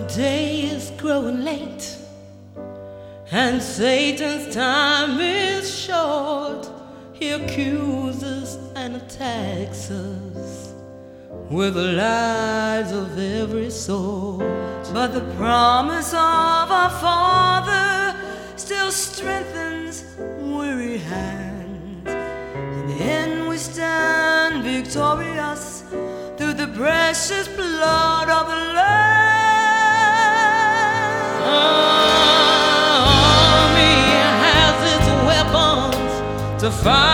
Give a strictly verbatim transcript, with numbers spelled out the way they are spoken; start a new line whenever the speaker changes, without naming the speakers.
day is growing late, and Satan's time is short. He accuses and attacks us with the lies of every sort.
But the promise of our Father still strengthens weary hands. In the end we stand victorious through the precious blood of the Lamb.
Army has its weapons to fight